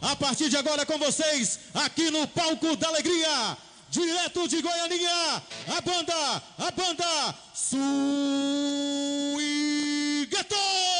A partir de agora com vocês, aqui no Palco da Alegria, direto de Goianinha, a banda Swingueto!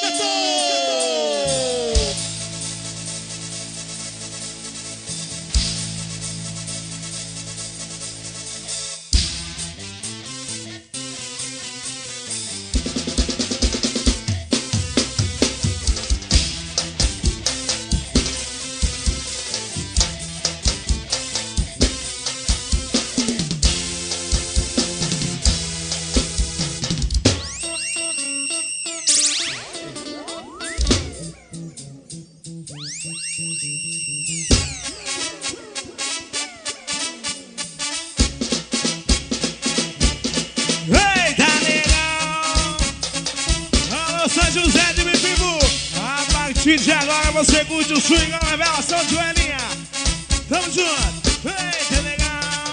De agora você curte o swing, a revelação de Joelinha. Tamo junto. Eita, legal.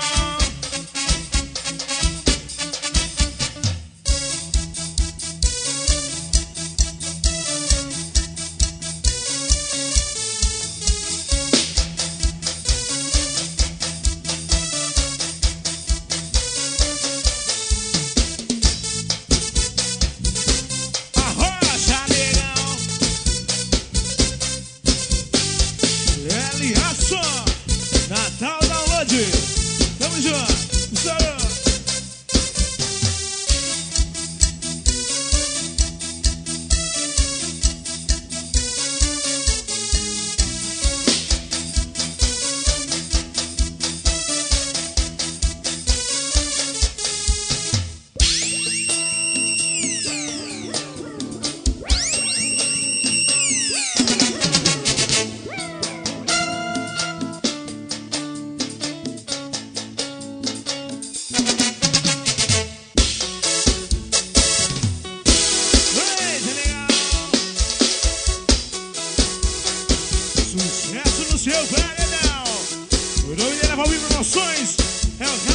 Natal Download. Tamo junto. Estourou. Sucesso no seu paredão. O nome dele é Valmir Promoções. É o